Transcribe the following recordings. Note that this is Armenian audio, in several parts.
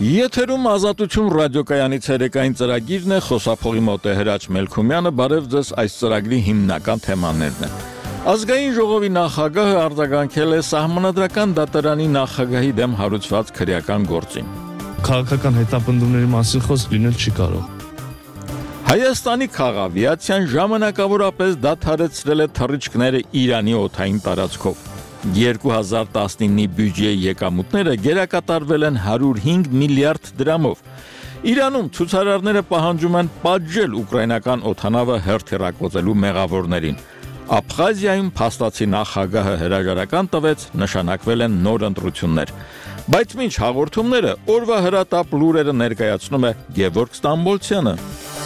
Եթերում ազատություն ռադիոկայանից երեկային ծրագիրն է, խոսափողի մոտ է Հրաչ Մելքումյանը, բարև ձեզ, այս ծրագրի հիմնական թեմաներն են։ Ազգային ժողովի նախագահը արձագանքել է Սահմանադրական դատարանի նախագահի դեմ հարուցված քրեական գործին։ Քաղաքական հետապնդումների մասին խոսք լինել չի կարող։ Հայաստանի քաղավիացիան ժամանակավորապես դադարեցրել է թռիչքները Իրանի օդային տարածքով։ 2019-ի բյուջեի եկամուտները գերակատարվել են 105 միլիարդ դրամով։ Իրանում ցուցարարները պահանջում են պատժել ուկրաինական օդանավը հերթիռակոծելու մեղավորներին։ Աբխազիայում փաստացի նախագահը հրաժարական տվեց, նշանակվել են նոր ընտրություններ։ Բայց մինչ հաղորդումները օրվա հրատապ լուրերը ներկայացնում է Գևորգ Ստամբոլցյանը։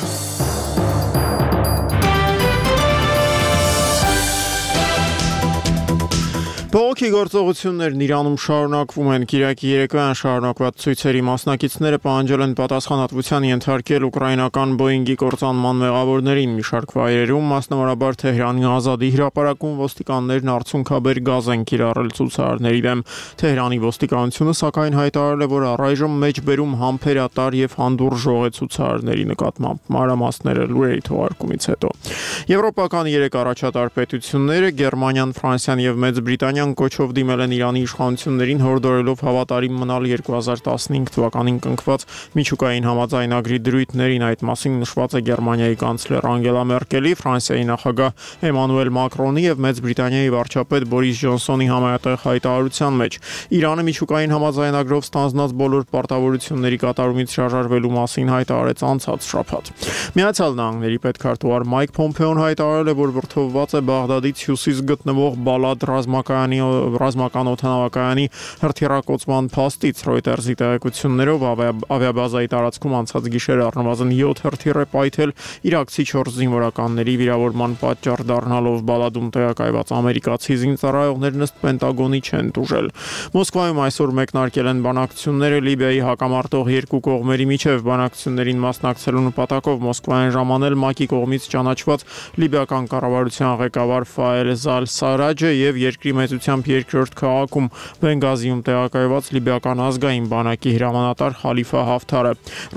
Բողոքի գործողություններն Իրանում շարունակվում են։ Կիրակի երեկոյան շարունակված ցույցերի մասնակիցները պահանջել են պատասխանատվության ենթարկել ուկրաինական Boeing-ի կործանման մեղավորներին։ Մի շարք վայրերում, մասնավորաբար Թեհրանի Ազադի հրապարակում, ոստիկաններն արցունքաբեր գազ են կիրառել ցուցարարների դեմ։ Թեհրանի ոստիկանությունը սակայն հայտարարել է, որ առայժմ մեջբերում համբերատար եւ հանդուրժող է ցուցարարների նկատմամբ։ Մանրամասները լուրերի թողարկումից հետո։ Եվրոպական 3 առաջատար պետությունները՝ Գերմանիան, Ֆրանսիան եւ Մեծ Բրիտանիան կոչով դիմել են Իրանի իշխանություններին հորդորելով հավատարիմ մնալ 2015 թվականին կնքված միջուկային համաձայնագրի դրույթներին։ Այդ մասին նշված է Գերմանիայի կանցլեր Անգելա Մերկելի, Ֆրանսիայի նախագահ Էմանուել Մակրոնի եւ Մեծ Բրիտանիայի վարչապետ Բորիս Ջոնսոնի համատեղ հայտարարության մեջ։ Իրանը միջուկային համաձայնագրով ստանձնած բոլոր պարտավորությունների կատարումից հրաժարվելու մասին հայտարարեց անցած շաբաթ։ Միացյալ Նահանգների պետքարտուղար Մայք Փոմփեոն հայտարարել է, որ վրդովված է Բաղդադից հյուսիս գտնվող Բալադ ռազմական օդանավակայանի հրթիռակոծման փաստից։ Reuters-ի տեղեկություններով ավիաբազայի տարածքում անցած գիշեր առնվազն 7 հրթիռ է պայթել, իրաքցի 4 զինվորականների վիրավորման պատճառ դառնալով Բալադում տեղակայված ամերիկացի զինծառայողներն ըստ Պենտագոնի չեն տուժել։ Մոսկվայում այսօր մեկնարկել են բանակցությունները Լիբիայի հակամարտող երկու կողմերի միջև։ Բանակցություններին մասնակցելու նպատակով Մոսկվայում ժամանել ՄԱԿ-ի կողմից ճանաչված լիբիական կառավարության ղեկավար Ֆաել Զալ-Սարաջը եւ երկրի մեծությամբ երկրորդ քաղաքում Բենգազիում տեղակայված լիբիական ազգային բանակի հրամանատար Խալիֆա Հաֆթարը։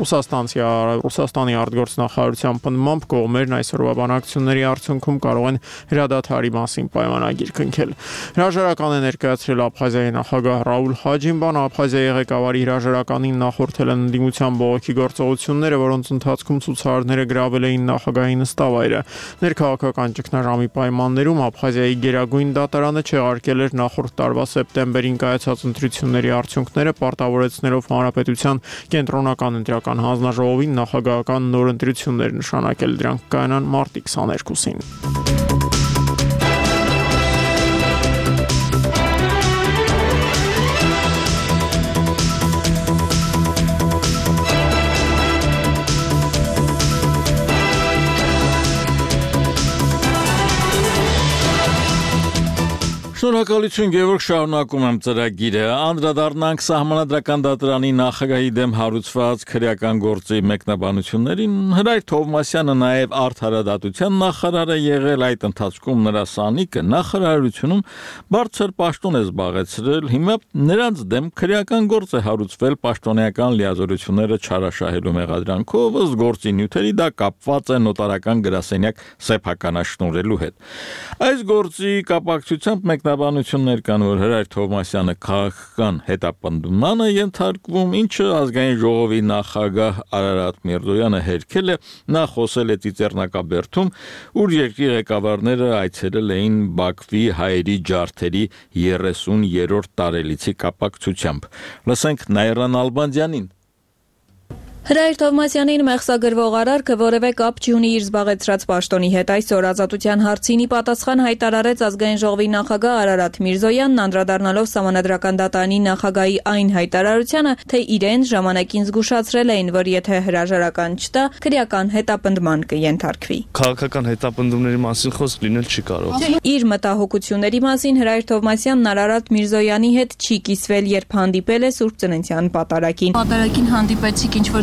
Ռուսաստանի արտգործնախարարության պնդմամբ կողմերն այսօրվա բանակցությունների արդյունքում կարող են հրադադարի մասին պայմանագիր կնքել։ Հրաժարական է ներկայացրել Աբխազիայի նախագահ Ռաուլ Հաջիմբան։ Աբխազիայի ղեկավարի հրաժարականին նախորդել են ընդդիմության բողոքի գործողությունները, որոնց ընթացքում ցուցարարները գրավել էին նախագահի նստավայրը։ Ներքաղաքական ճգնաժամի պայմաններում Աբխազիայի գերագույն դատարանը չեղարկել էր նախորդ տարվա սեպտեմբերին կայացած ընտրությունների արդյունքները, պարտավորեցնելով հանրապետության կենտրոնական ընտրական հանձնաժողովին նախագահական նոր ընտրություններ նշանակել։ Դրանք կայանան մարտի 22-ին։ Շնորհակալություն Գևորգ, շարունակում եմ ծրագիրը։ Անդրադառնանք Սահմանադրական դատարանի նախագահի դեմ հարուցված քրեական գործի մեկնաբանություններին։ Հրայր Թովմասյանը նաև արդարադատության նախարար է եղել, այդ ընթացքում նրա սանիկը նախարարությունում բարձր պաշտոն է զբաղեցրել։ Հիմա նրանց դեմ քրեական գործ է հարուցվել պաշտոնեական լիազորությունները չարաշահելու մեղադրանքով, ըստ գործի նյութերի դա կապված է նոտարական գրասենյակ սեփականաշնորհելու հետ։ Այս գործի կապակցությամբ մեկնաբանություններ կան, որ Հրայր Թովմասյանը քաղաքական հետապնդումանը ենթարկվում, ինչը ազգային ժողովի նախագահ Արարատ Միրզոյանը հերքել է։ Նա խոսել է Ծիծեռնակաբերդում, ուր երկրի ղեկավարները այցելել էին Բաքվի հայերի ջարդերի 30-րդ տարելիցի կապակցությամբ։ Լսենք Նայիրան Ալբանդյանին։ Հրայր Թովմասյանին մեղսագրվող արարքը որևէ կապ չունի իր զբաղեցրած պաշտոնի հետ։ Այսօր ազատության հարցինի պատասխան հայտարարեց ազգային ժողովի նախագահ Արարատ Միրզոյանն, անդրադառնալով Սահմանադրական դատարանի նախագահի այն հայտարարությանը, թե իրեն ժամանակին զգուշացրել էին, որ եթե հրաժարական չտա, քրեական հետապնդման կենթարկվի։ Քաղաքական հետապնդումների մասին խոսք լինել չի կարող։ Իր մտահոգությունների մասին Հրայր Թովմասյանն Արարատ Միրզոյանի հետ չի կիսվել, երբ հանդիպել է Սուրբ Ծննդյան պատարագին։ Պատարագին հանդիպեցիք ինչ-որ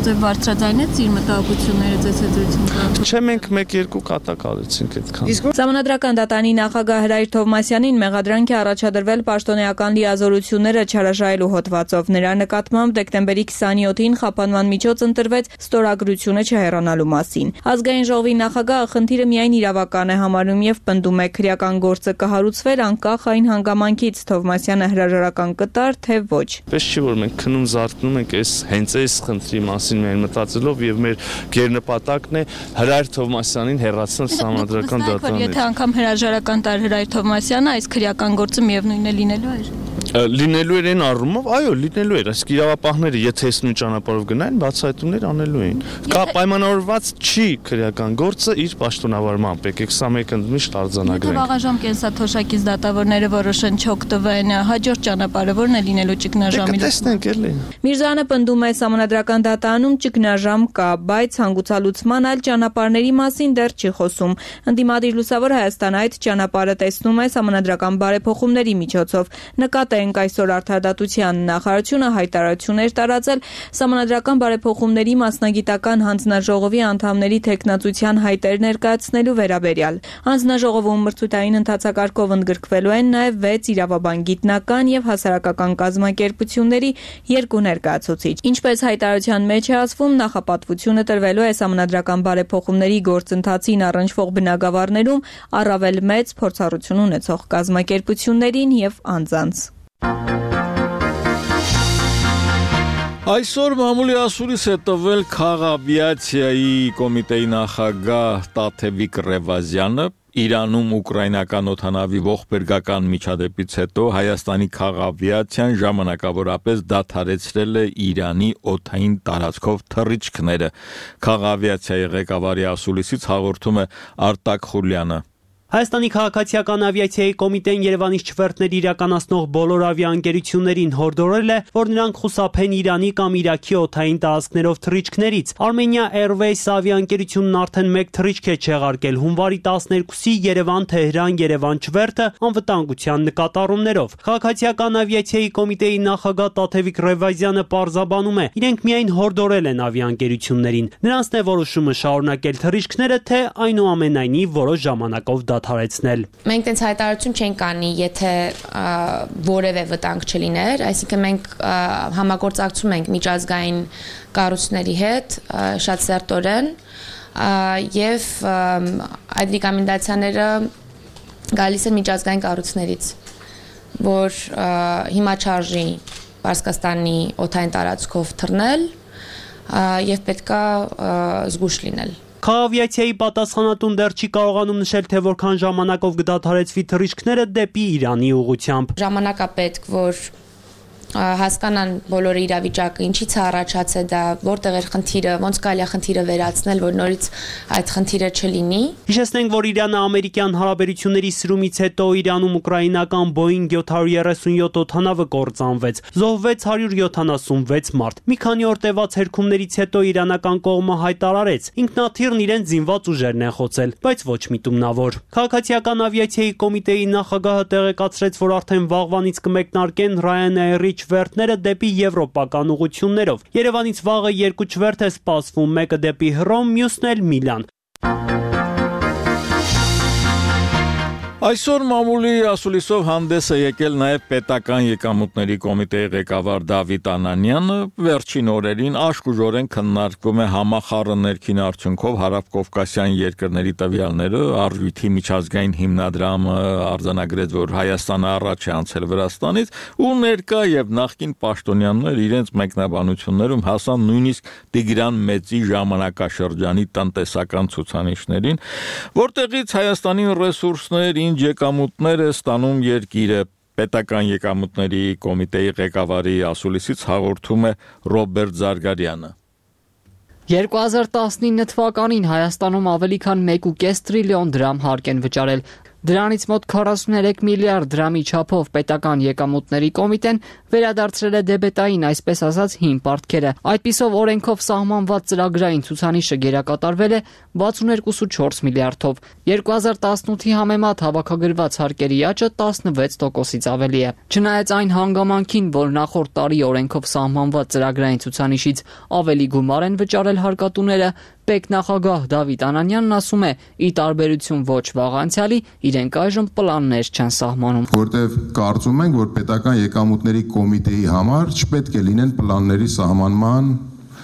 ձեւ բարձրաձայնեց իր մտահոգությունները ձեզ հետ զրույցում կազմել։ Չէ, մենք 1-2 կատակ արեցինք այդքան։ Սահմանադրական դատարանի նախագահ Հրայր Թովմասյանին մեղադրանք է առաջադրվել պաշտոնեական լիազորությունները չարաշահելու հոդվածով։ Նրա նկատմամբ դեկտեմբերի 27-ին խափանման միջոց ընտրվեց ստորագրությունը չհեռանալու մասին։ Ազգային ժողովի նախագահը խնդիրը միայն իրավական է համարում եւ պնդում է քրեական գործը կհարուցվեր անկախ այն հանգամանքից Թովմասյանը հրաժարական կտար թե ոչ։ Պես չի որ մենք քնում զարթնում ենք հենց այս խնդրի մասին մեր մտածելով եւ մեր գերնպատակն է Հրայր Թովմասյանին հեռացնել Սահմանադրական դատարանից։ Եթե անգամ հրաժարական տար Հրայր Թովմասյանը, այս քրեական գործը միևնույնն է լինելու էր։ Լինելու էր այն առումով, այո, լինելու էր, այսինքն իրավապահները եթե այս նույն ճանապարհով գնային, բացահայտումներ անելու էին։ Կա պայմանավորված չի քրեական գործը իր պաշտոնավարմամբ, եկեք սա մեկ ընդմիշտ արձանագրենք։ Եթե վաղաժամ կենսաթոշակից դատավորները որոշեն չօգտվեն, հաջորդ ճանապարհը ո՞րն է լինելու ճգնաժամի։ Տեսնենք էլի։ Միրզոյանը պնդում է Սահմանադրական դատարանում ճգնաժամ կա, բայց հանգուցալուծման այլ ճանապարհների մասին դեռ չի խոսում։ Ընդդիմադիր Լուսավոր Հայաստանը այդ ճանապարհը տեսնում է Սահմանադրական բարեփոխումների միջոցով։ Նկատենք այսօր Արդարադատության նախարարությունը հայտարարություն էր տարածել Սահմանադրական բարեփոխումների մասնագիտական հանձնաժողովի անդամների թեկնածության հայտեր ներկայացնելու վերաբերյալ։ Հանձնաժողովում մրցույթային ընթացակարգով ընդգրկվելու են նաև 6 իրավաբան գիտնական եւ հասարակական կազմակերպությունների 2 ներկայացուցիչ։ Ինչպես հայտարարության մեջ է ասվում, նախապատվությունը տրվելու է Սահմանադրական բարեփոխումների գործընթացին առնչվող բնագավառներում առավել մեծ փորձառություն ունեցող կազմակերպություններին եւ անձանց։ Այսօր մամուլի ասուրից է տվել քաղավիացիայի կոմիտեի նախագահ Տաթևիկ Ռևազյանը։ Իրանում ուկրաինական օդանավի ողբերգական միջադեպից հետո Հայաստանի քաղավիացիան ժամանակավորապես դադարեցրել է Իրանի օդային տարածքով թռիչքները։ Քաղավիացիայի ղեկավարի ասուլիսից հաղորդում է Արտակ Խուլյանը։ Հայաստանի քաղաքացիական ավիացիայի կոմիտեն Երևանից չվերթներ իրականացնող բոլոր ավիաընկերություններին հորդորել է, որ նրանք խուսափեն Իրանի կամ Իրաքի օդային տարածքներով թռիչքներից։ Armenia Airways ավիաընկերությունն արդեն 1 թռիչք է չեղարկել հունվարի 12-ի Երևան-Թեհրան Երևան չվերթը անվտանգության նկատառումներով։ Քաղաքացիական ավիացիայի կոմիտեի նախագահ Տաթևիկ Ռևազյանը պարզաբանում է, իրենք միայն հորդորել են ավիաընկերություններին։ Նրանցն է որոշումը շարունակել թռիչքները, թե այնուամենայնիվ որոշ ժամանակով դադարեցնել։ Մենք տենց հայտարարություն չենք անի, եթե որևէ վտանգ չլիներ, այսինքն մենք համագործակցում ենք միջազգային կառույցների հետ շատ սերտորեն եւ այդ ռեկոմենդացիաները գալիս են միջազգային կառույցներից, որ հիմա չարժի Պարսկաստանի օդային տարածքով թռնել եւ պետքա զգուշ լինել։ Քաղավիացիայի պատասխանատուն դեռ չի կարողանում նշել, թե որքան ժամանակով կդադարեցվի թռիչքները դեպի Իրանի ուղղությամբ։ Ժամանակ է պետք, որ հասկանան բոլորը իրավիճակը, ինչից է առաջացել դա, որտեղ էր խնդիրը, ոնց կարելի է խնդիրը վերացնել, որ նորից այդ խնդիրը չլինի։ Հիշեցնենք, որ Իրանը-ամերիկյան հարաբերությունների սրումից հետո Իրանում ուկրաինական Boeing 737 օդանավը կործանվեց, զոհվեց 176 մարդ։ Մի քանի օր տևած հերքումներից հետո իրանական կողմը հայտարարեց, ինքնաթիռն իրեն զինված ուժերն են խոցել, բայց ոչ միտումնավոր։ Քաղաքացիական ավիացիայի կոմիտեի նախագահը տեղեկացրեց, որ արդեն վաղվանից կմեկնարկեն Ryanair-ի չվերթները դեպի եվրոպական ուղղություններով։ Երևանից վաղը 2 չվերթ է սպասվում, մեկը դեպի Հռոմ, մյուսն էլ Միլան։ Այսօր մամուլի ասուլիսով հանդես է եկել նաև պետական եկամուտների կոմիտեի ղեկավար Դավիթ Անանյանը։ Վերջին օրերին աշխուժորեն քննարկվում է համախառն ներքին արդյունքով հարավկովկասյան երկրների տվյալները։ Արժույթի միջազգային հիմնադրամը արձանագրեց, որ Հայաստանը առաջ է անցել Վրաստանից, ու ներկա եւ նախկին պաշտոնյաներ իրենց մեկնաբանություններում հասան նույնիսկ Տիգրան Մեծի ժամանակաշրջանի տնտեսական ցուցանիշներին, որտեղից Հայաստանին ռեսուրսներ ինչ եկամուտներ է ստանում երկիրը։ Պետական եկամուտների կոմիտեի ղեկավարի ասուլիսից հաղորդում է Ռոբերտ Զարգարյանը։ 2019 թվականին Հայաստանում ավելի քան 1.5 տրիլիոն դրամ հարկ են վճարել։ Դրանից մոտ 43 միլիարդ դրամի չափով պետական եկամուտների կոմիտեն վերադարձրել է դեբետային, այսպես ասած, հին պարտքերը։ Այդպիսով օրենքով սահմանված ծրագրային ցուցանիշը գերակատարվել է 62.4 միլիարդով։ 2018-ի համեմատ հավաքագրված հարկերի աճը 16%-ից ավելի է։ Չնայած այն հանգամանքին, որ նախորդ տարի օրենքով սահմանված ծրագրային ցուցանիշից ավելի գումար են վճարել հարկատուները, Պետնախագահ Դավիթ Անանյանն ասում է, ի տարբերություն ոչ վաղ անցյալի, իրենք այժմ պլաններ չեն սահմանում։ Որտեվ կարծում ենք, որ պետական եկամուտների կոմիտեի համար չպետք է լինեն պլանների սահմանման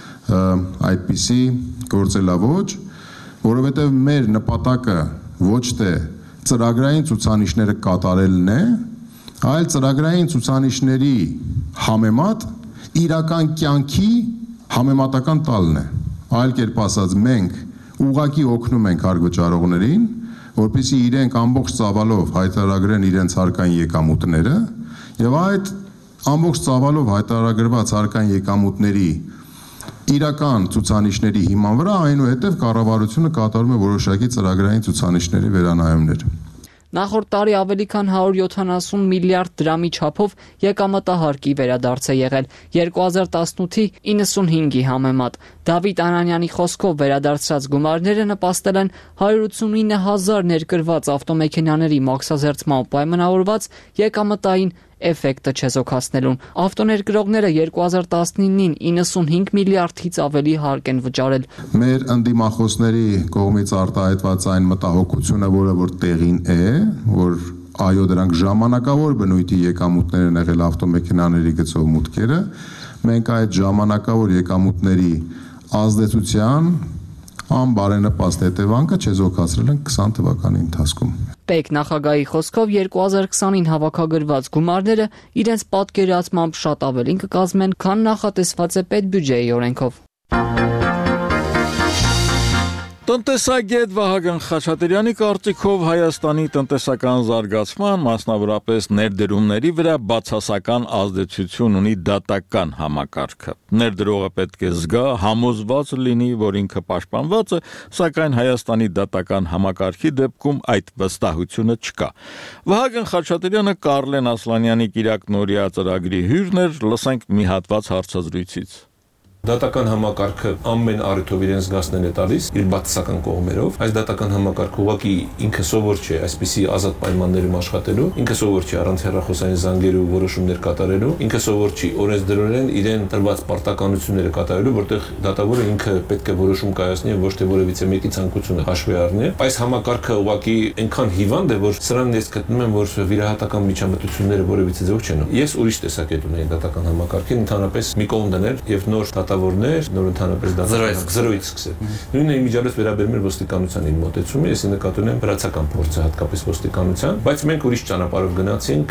այդպիսի գործելավոճ, որովհետև մեր նպատակը ոչ թե ծրագրային ցուցանիշները կատարելն է, այլ ծրագրային ցուցանիշների համեմատ իրական կյանքի համեմատական տալն է։ Այլ կերպ ասած, մենք ուղղակի օգնում ենք հարկվճարողներին, որպեսզի իրենք ամբողջ ծավալով հայտարարեն իրենց հարկային եկամուտները, եւ այդ ամբողջ ծավալով հայտարարված հարկային եկամուտների իրական ցուցանիշների հիման վրա այնուհետև կառավարությունը կատարում է որոշակի ծրագրային ցուցանիշների վերանայումներ։ Նախորդ տարի ավելի քան 170 միլիարդ դրամի չափով եկամտահարկի վերադարձ է եղել 2018-ի 95-ի համեմատ։ Դավիթ Անանյանի խոսքով վերադարձած գումարները նպաստել են 189,000 ներկրված ավտոմեքենաների մաքսազերծման պայմանավորված եկամտային էֆեկտը չեզոքացնելուն։ Ավտոներկրողները 2019-ին 95 միլիարդից ավելի հարկ են վճարել։ Մեր ընդդիմախոսների կողմից արտահայտված այն մտահոգությունը, որ տեղին է, որ այո դրանք ժամանակավոր բնույթի եկամուտներ են եղել ավտոմեքենաների գծով մուտքերը, մենք այդ ժամանակավոր եկամուտների ազդեցության անբարենպաստ հետևանքը չեզոքացրել են 20 թվականի ընթացքում։ Պետնախագահի խոսքով 2020-ին հավաքագրված գումարները իրենց պատկերացմամբ շատ ավելին կկազմեն, քան նախատեսված է պետբյուջեի օրենքով։ Տնտեսագետ Վահագն Խաչատրյանի կարծիքով Հայաստանի տնտեսական զարգացման, մասնավորապես ներդրումների վրա բացասական ազդեցություն ունի դատական համակարգը։ Ներդրողը պետք է զգա, համոզված լինի, որ ինքը պաշտպանված է, սակայն Հայաստանի դատական համակարգի դեպքում այդ վստահությունը չկա։ Վահագն Խաչատրյանը Կարլեն Ասլանյանի Կիրակ Նորիա ծրագրի հյուրն էր, լսենք մի հատված հարցազրույցից։ Դատական համակարգը ամեն առիթով իրեն զգացնել է տալիս իր բացասական կողմերով։ Այս դատական համակարգը ուղղակի ինքը սովոր չէ այսպիսի ազատ պայմաններում աշխատելու, ինքը սովոր չէ առանց հեռախոսային զանգերի ու որոշումներ կատարելու, ինքը սովոր չի օրենսդրորեն իրեն տրված պարտականությունները կատարելու, որտեղ դատավորը ինքը պետք է որոշում կայացնի եւ ոչ թե որևիցե մեկի ցանկությունը հաշվի առնի։ Այս համակարգը ուղղակի այնքան հիվանդ է, որ սրանից ես գտնում եմ, որ վիրահատական միջամտությունները որևիցե ձև չեն։ Ես ուրիշ տեսակետ ունեի դատական համակարգին, ընդհանրապես մի կողմ դնել եւ նոր դատավորներ, նոր ընդհանրապես զրոյից սկսել։ Նույնն է միջավայրից վերաբերում էր ոստիկանության իր մոտեցումը, ես նկատի ունեմ վրացական փորձը հատկապես ոստիկանության, բայց մենք ուրիշ ճանապարհով գնացինք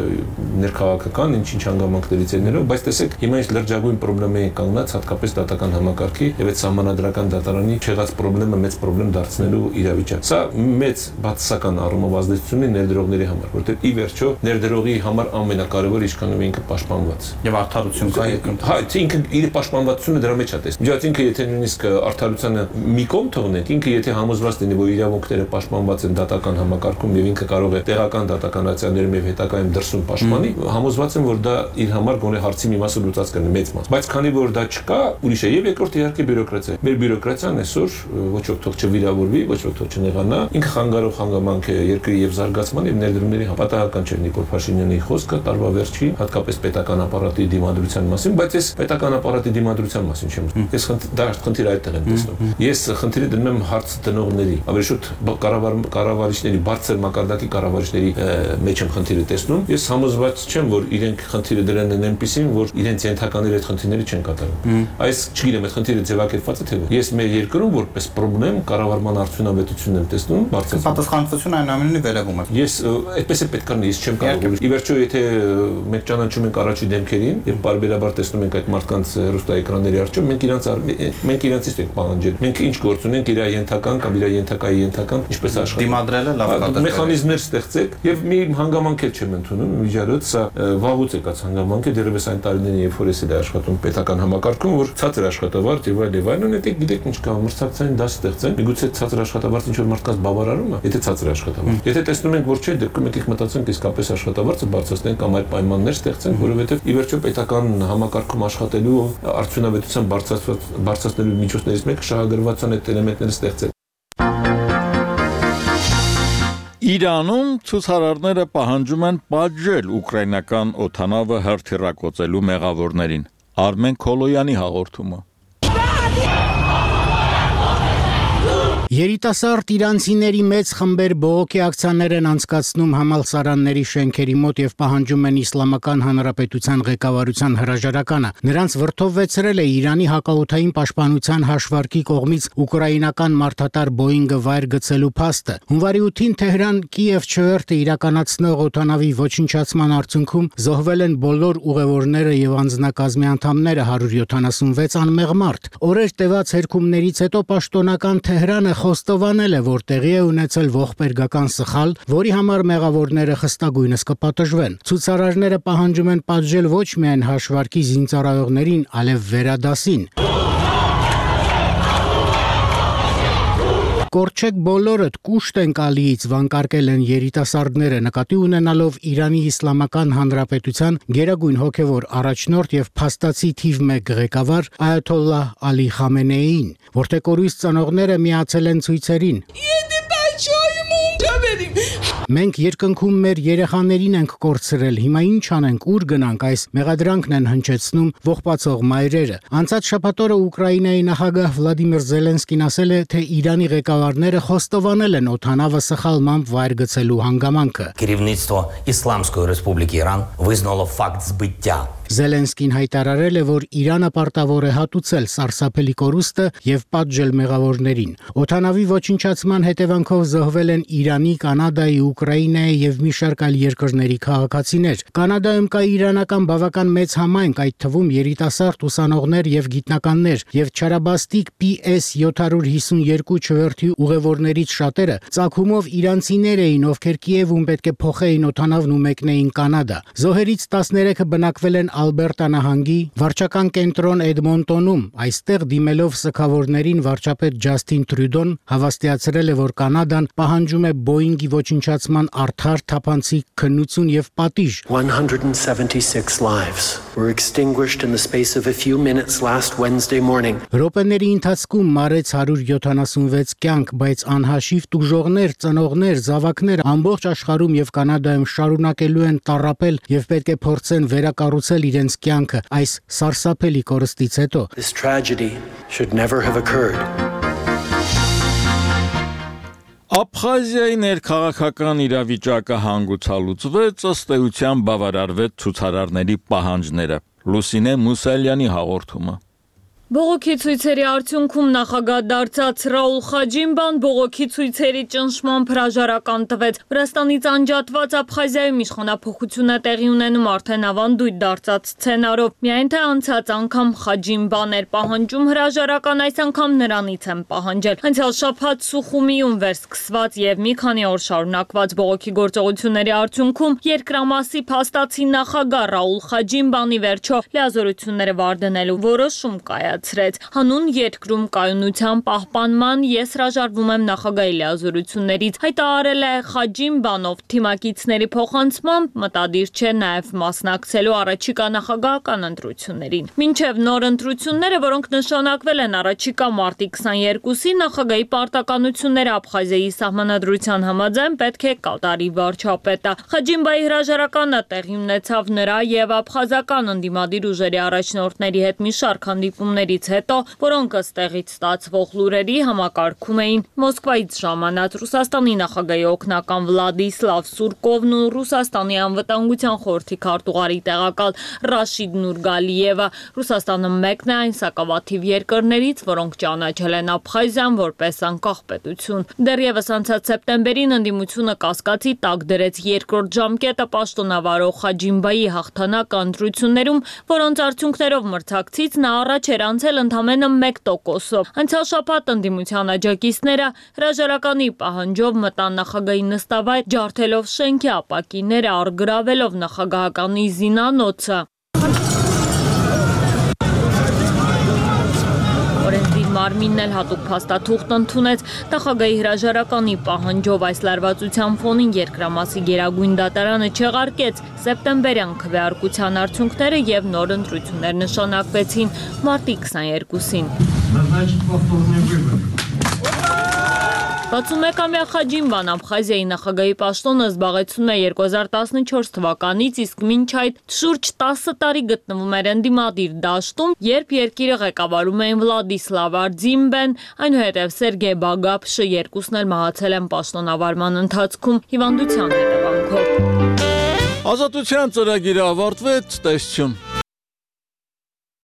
ներքաղաքական ինչ հանգամանքներից ելնելով, բայց տեսեք, հիմա ինչ լրջագույն խնդրեմ է կանգնած հատկապես դատական համակարգի եւ այդ սահմանադրական դատարանի չեղած խնդրեմը մեծ խնդրեմ դարձնելու իրավիճակ։ Սա մեծ բացասական առումով ազդեցություն ունի ներդրողների համար, որտեղ ի վերջո ներդրողի համար ամենակարևորը ինչքան ինքը պաշտպանված եւ արդարություն կա երկրում։ Հա, ինքը իր պաշտպանվածությունը դրա մեջ է տեսնում։ Միջոց ինքը եթե նույնիսկ արդարությանը մի կողմ թողնենք, ինքը եթե համոզված լինի, որ իրավունքները պաշտպանված են դատական համակարգում եւ ինքը կարող է տեղական դատական ակցիաներում եւ հետագայում դրսում պաշտպանի, համոզված եմ, որ դա իր համար գոնե հարցի մի մասը լուծած կլինի մեծ մաս։ Բայց քանի որ դա չկա, ուրիշ է եւ երկրորդ իհարկե բյուրոկրատիա։ Մեր բյուրոկրատիան այսօր ոչ ոք թող չվիրավորվի, ոչ ոք թող չնեղանա, ինքը խանգարող հանգամանք է երկրի եւ զարգացման եւ ներդրումների պատահական չէ Նիկոլ Փաշինյանի խոսքը տարվա վերջին, հատկապես պետական ապարատի դիմադրության մասին, բայց ես պետական ապարատի դիմադրության մասին չեմ։ Ես դա խնդիր այդտեղ եմ տեսնում։ Ես խնդիրը դնում եմ հարց տնողների, ավելի շուտ կառավարիչների, բարձր մակարդակի կառավարիչների մեջ եմ խնդիրը տեսնում։ Ես համոզված չեմ, որ իրենք խնդիրը դրան են այնպեսին, որ իրենց ենթականները այդ խնդիրները չեն կատարում։ Այս չգիտեմ, այդ խնդիրը ձևակերպված է թե ոչ։ Ես մեր երկրում որպես խնդրեմ կառավարման արդյունավետությունն եմ տեսնում, բարձր պատասխանատվությունը այն ամենի վերևում է։ Ես այդպես է պետք է ես չեմ կարող։ Ի վերջո եթե մենք ճանաչում ենք առաջի դեմքերին եւ բարբերաբար տեսնում ենք այդ մարդկանց հեռուստայի էկրանների առջև, մենք իրենցից ենք պահանջել։ Մենք ինչ գործ ունենք իր ենթական կամ իր ենթակայի ենթական ինչպես աշխատում։ Դիմադրելը լավ կատակել։ Մեխանիզմներ ստեղծեք եւ մի հանգամանք չեմ ընդունում միջարոց, սա վաղուց եկած հանգամանք է, դեռևս այն տարիներին, երբ որ էսել է աշխատում պետական համակարգում, որ ցածր աշխատավարձ եւ այլն, դե գիտեք ինչ կա, մրցակցային դաս ստեղծեն, միգուցե ցածր աշխատավարձ ինչ որ մարդկանց բավարարում է, եթե ցածր աշխատավարձ։ Եթե տեսնում ենք, որ չէ, դեպքում եկեք մտածենք իսկապես աշխատավարձը բարձրացնենք կամ այլ պայմաններ ստեղծենք, որովհետեւ ի վերջո պետական համակարգում աշխատելու արդյունավետության բարձրացնելու միջոցներից մեկը շահագրգռվածության այդ էլեմենտները ստեղծել։ Իրանում ցուցարարները պահանջում են պատժել ուկրաինական օդանավը հրթիռակոծելու մեղավորներին։ Արմեն Քոլոյանի հաղորդումը։ Երիտասարդ իրանցիների մեծ խմբեր բողոքի ակցիաներ են անցկացնում համալսարանների շենքերի մոտ եւ պահանջում են Իսլամական Հանրապետության ղեկավարության հրաժարականը։ Նրանց վրդովվեցրել է Իրանի հակաօդային պաշտպանության հաշվարկի կողմից ուկրաինական մարդատար Boeing-ը վայր գցելու փաստը։ Հունվարի 8-ին Թեհրան-Կիև չվերթը իրականացնող օդանավի ոչնչացման արդյունքում զոհվել են բոլոր ուղևորները եւ անձնակազմի անդամները 176 անմեղ մարդ։ Օրեր տևած հերքումներից հետո պաշտոնական Թեհրանը խոստովանել է, որ տեղի է ունեցել ողբերգական սխալ, որի համար մեղավորները խստագույնս կպատժվեն։ Ցուցարարները պահանջում են պատժել ոչ միայն հաշվարկի զինծառայողներին, այլև վերադասին։ Կորչեք բոլորդ, կուշտ ենք ալիից, վանկարկել են երիտասարդները, նկատի ունենալով Իրանի Իսլամական Հանրապետության գերագույն հոգևոր առաջնորդ եւ փաստացի թիվ 1 ղեկավար Այաթոլլահ Ալի Խամենեիին, որտեղ կորույս ծնողները միացել են ցույցերին։ Մենք երկնքում մեր երեխաներին ենք կորցրել, հիմա ինչ անենք, ուր գնանք, այս մեղադրանքն են հնչեցնում ողբացող մայրերը։ Անցած շաբաթօրը Ուկրաինայի նախագահ Վլադիմիր Զելենսկին ասել է, թե Իրանի ղեկավարները խոստովանել են օդանավը սխալմամբ վայր գցելու հանգամանքը։ Керівництво Ісламської Республіки Іран визнало факт збиття. Զելենսկին հայտարարել է, որ Իրանը պարտավոր է հատուցել սարսափելի կորուստը եւ պատժել մեղավորներին։ Օդանավի ոչնչացման հետևանքով զոհվել են Իրանի, Կանադայի, Ուկրաինայի եւ մի շարք այլ երկրների քաղաքացիներ։ Կանադայում կա իրանական բավական մեծ համայնք, այդ թվում երիտասարդ ուսանողներ եւ գիտնականներ, եւ չարաբաստիկ PS-752 չվերթի ուղևորներից շատերը ծագումով իրանցիներ էին, ովքեր Կիևում պետք է փոխեին օդանավն ու մեկնեին Կանադա։ Զոհերից 13-ը բնակվել են Ալբերտա նահանգի վարչական կենտրոն Էդմոնտոնում, այստեղ դիմելով սգավորներին վարչապետ Ջասթին Տրյուդոն հավաստիացրել է, որ Կանադան պահանջում է Boeing-ի ոչնչացման արդար, թափանցիկ քննություն եւ պատիժ։ 176 lives were extinguished in the space of a few minutes last Wednesday morning. Րոպեների ընթացքում մարեց 176 կյանք, բայց անհաշիվ տուժողներ, ծնողներ, զավակներ ամբողջ աշխարհում եւ Կանադայում շարունակելու են տառապել եւ պետք է փորձեն վերակառուցել իրենց կյանքը այս սարսափելի կորստից հետո։ This tragedy should never have occurred. Աբխազիայի ներքաղաքական իրավիճակը հանգուցալուծվեց, ըստ էության բավարարվեց ցուցարարների պահանջները։ Լուսինե Մուսալյանի հաղորդումը։ Բողոքի ցույցերի արդյունքում նախագահ դարձած Ռաուլ Խաջիմբան բողոքի ցույցերի ճնշմամբ հրաժարական տվեց։ Վրաստանից անջատված Աբխազիայում իշխանափոխություն է տեղի ունենում արդեն ավանդույթ դարձած սցենարով։ Միայն թե անցած անգամ Խաջիմբան էր պահանջում հրաժարական, այս անգամ նրանից են պահանջել։ Անցյալ շաբաթ Սուխումիում վերսկսված եւ մի քանի օր շարունակված բողոքի գործողությունների արդյունքում երկրամասի փաստացի նախագահ Ռաուլ Խաջիմբանի վերջո լիազորությունները վարդնելու որոշում կայացրեց։ Հանուն երկրում կայունության պահպանման ես հրաժարվում եմ նախագահի լիազորություններից, հայտարարել է Խաջիմբանով թիմակիցների փոխանցմամբ մտադիր չէ նաև մասնակցելու առաջիկա նախագահական ընտրություններին։ Մինչև նոր ընտրությունները, որոնք նշանակվել են առաջիկա մարտի 22-ին, նախագահի պարտականությունները Աբխազիայի սահմանադրության համաձայն պետք է կատարի վարչապետը։ Խաջիմբայի հրաժարականը տեղի ունեցավ նրա եւ աբխազական ընդդիմադիր ուժերի առաջնորդների հետ մի շարք հանդիպումների քննություններից հետո, որոնք ըստ տեղից ստացվող լուրերի համակարգում էին Մոսկվայից ժամանած Ռուսաստանի նախագահի օգնական Վլադիսլավ Սուրկովն ու Ռուսաստանի անվտանգության խորհրդի քարտուղարի տեղակալ Ռաշիդ Նուրգալիևը։ Ռուսաստանը մեկն է այն սակավաթիվ երկրներից, որոնք ճանաչել են Աբխազիան որպես անկախ պետություն։ Դեռևս անցած սեպտեմբերին ընդդիմությունը կասկածի տակ դրեց երկրորդ ժամկետը պաշտոնավարող Խաջիմբայի հաղթանակ ընտրություններում, որոնց արդյունքներով մրցակցից նա առաջ էր անցել ընդամենը 1%-ով։ Անցյալ շաբաթ ընդդիմության աջակիցները հրաժարականի պահանջով մտան նախագահի նստավայր, ջարդելով շենքի ապակիները, առգրավելով նախագահականի զինանոցը։ Օրենսդիր մարմինն էլ հատուկ փաստաթուղթ ընդունեց նախագահի հրաժարականի պահանջով այս լարվածության ֆոնին Երկրամասի Գերագույն դատարանը չեղարկեց սեպտեմբերյան քվեարկության արդյունքները եւ նոր ընտրություններ նշանակվեցին մարտի 22-ին։ 61-ամյա Խաջիմբան Աբխազիայի նախագահի պաշտոնը զբաղեցնում է 2014 թվականից, իսկ մինչ այդ շուրջ 10 տարի գտնվում էր ընդդիմադիր դաշտում, երբ երկիրը ղեկավարում էին Վլադիսլավ Արձիմբեն, այնուհետև Սերգեյ Բագապշը, երկուսն էլ մահացել են պաշտոնավարման ընթացքում հիվանդության հետևանքով։ Ազատության ծրագիրը ավարտվեց, տեսություն։